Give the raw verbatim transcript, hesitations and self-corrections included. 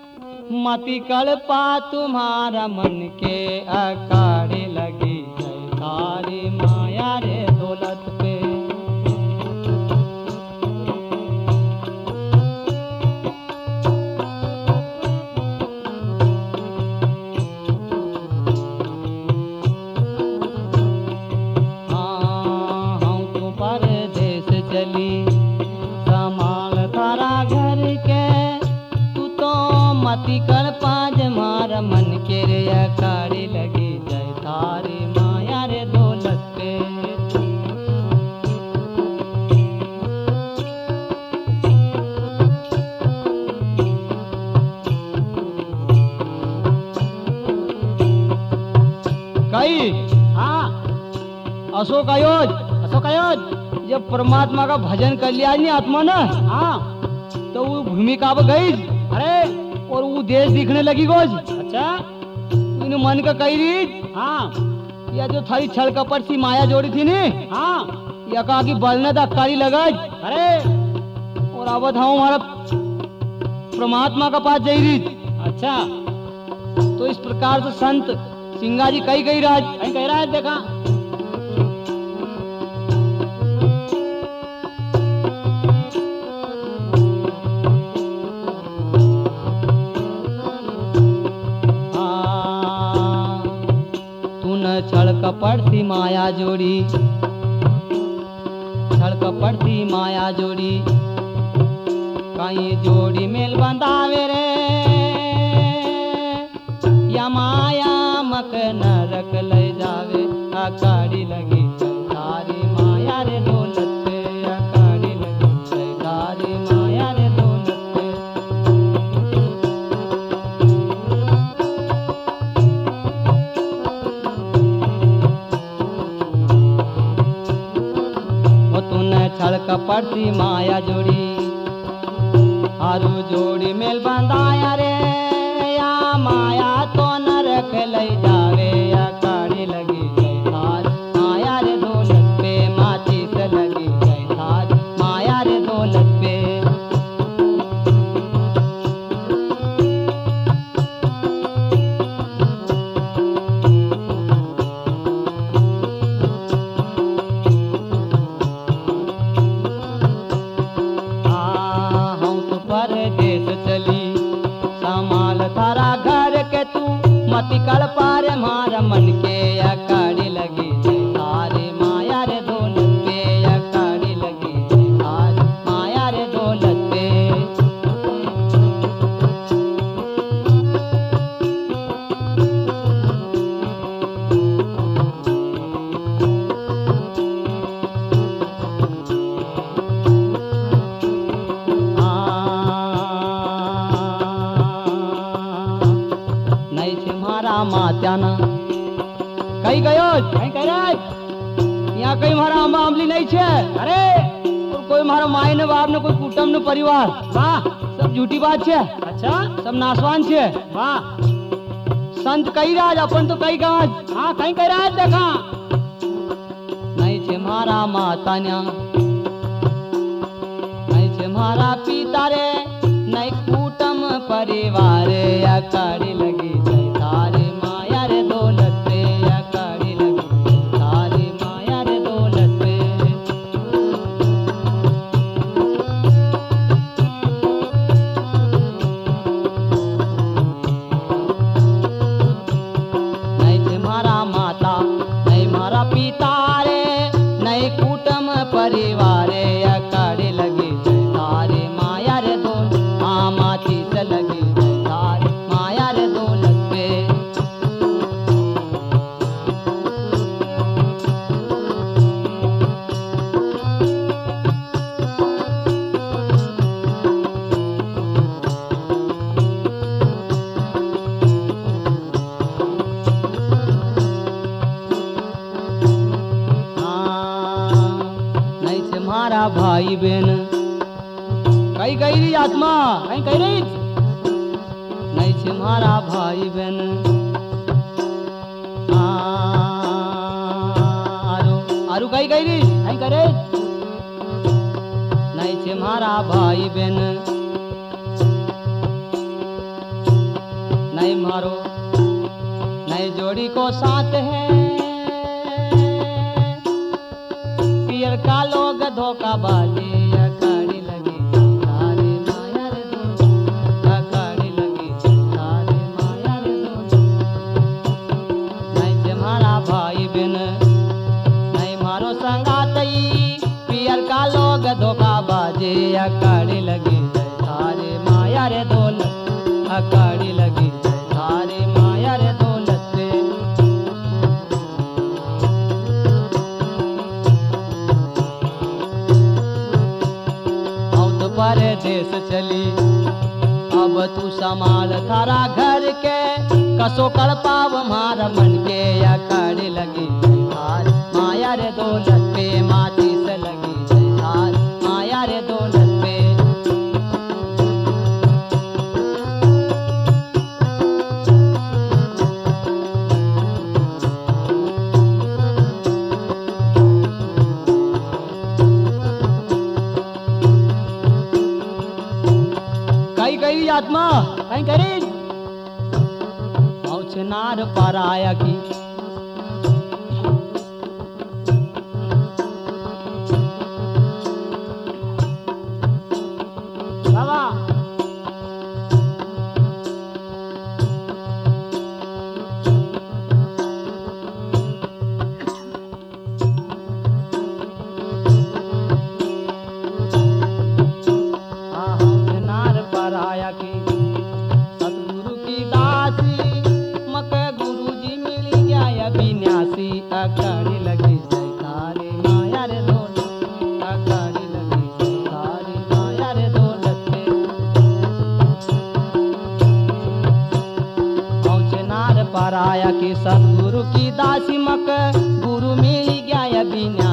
मति कल्पा तुम्हारा मन के अकाड़े लगी है तारी माया रे दौलत पे। हाँ हम तो परदेश चली संभाल तारा घर के, तू तो मति कर पाज मार मन के रे अकाड़ी लगी जय थारी माया रे दौलत पे। कई हाँ अशोक आयोज अशोक आयोज। जब परमात्मा का भजन कर लिया नहीं आत्मा ना, हाँ तो वो भूमिका पर गई अरे और वो देश दिखने लगी गोज। अच्छा तूने मन का कही रीत हाँ या जो थारी छल कपट सी माया जोड़ी थी नी, हाँ या कहा कि बलने दक्कारी लगा अरे और अब था हमारा परमात्मा का पास जाई रीत। अच्छा तो इस प्रकार से संत सिंगा जी कई कई राज कहीं कह रहा है देखा। हाँ, तूने छल कपट सी माया जोड़ी, छल कपट सी माया जोड़ी, कहीं जोड़ी मेल बंधावे रे या माया मक नरक ले जावे। अकाड़ी लगी तारी माया रे दौलत पे, अकाड़ी लगी तारी माया रे दौलत पे। वो तूने छल कपट सी माया जोड़ी, हारू जोड़ी मेल बंधाया रे या माया तो नरक ले जावे। अकाड़ी लगी जय थार माया रे दौलत पे, माची से लगी जय थार माया रे दौलत पे। हाँ हम तो परदेश चली संभाल तारा घर के, तू मति कल पार मार मन के अकाड़ी लगी जय तारे माया रे दौलत पे, अकाड़ी लगी जय तारे माया रे दौलत पे। नहीं छे मारा मात्याना कहीं गयो कहीं कह रहा है यहाँ कहीं मारा आंबा आंबली नहीं छे। अरे और कोई मारा माई ने बाप ने कोई कुटुंब ने परिवार वाह सब झूठी बात छे, अच्छा सब नासवान छे। वाह संत कई राज अपन तो कई गाज। हाँ कहीं कह रहा है देखा। नहीं छे मारा माता न्या, नहीं छे मारा पिता रे, नहीं कुटुंब परिवार। अकाड़ी लगी जय तारे माया रे दौलत पे, अकाड़ी लगी जय तारे माया रे दौलत पे। नहीं छे मारा माता, नहीं मारा पिता रे, नहीं कुटुंब परिवार। अकाड़ी लगी जय तारे माया रे दौलत, हाँ माची से लगी जय तारे माया रे दौलत पे। हमारा भाई बहन कई कही रही आत्मा कहीं कह रही नहीं छे हमारा भाई बहन आरू आरू कई कही रही कहीं कह रही नहीं छे हमारा भाई बहन नहीं मारो नई जोड़ी को साथ है पियर का लोग धोखाबाजी अखाड़ी लगी तारे माया रे दो अखाड़ी लगी तारे माया रे दो नहीं तुम्हारा भाई बिन नहीं मारो संगातई पियर का लोग धोखाबाजी अखाड़ी लगी तारे माया रे दौलत अखाड़ी लगी तारे माया रे दौलत से औद परदेस चली अब तू संभाल थारा घर के कसो कड़ पाव मार मन के अखाड़ी लगी तार माया रे दौलत पे माची से लगी तार माया रे दौलत पे कई गई आत्मा कहीं करी पहुँचनार पराया की बाबा पहुँचनार पराया की सतगुरु की दासी मक गुरु जी मिल गया अविन्यासी अखाड़ी लगी तारे माया रे दौलत अखाड़ी लगी तारे माया रे दौलत पे पहुँचनार पराया की सतगुरु की दासी मक गुरु मिल गया अविन्यासी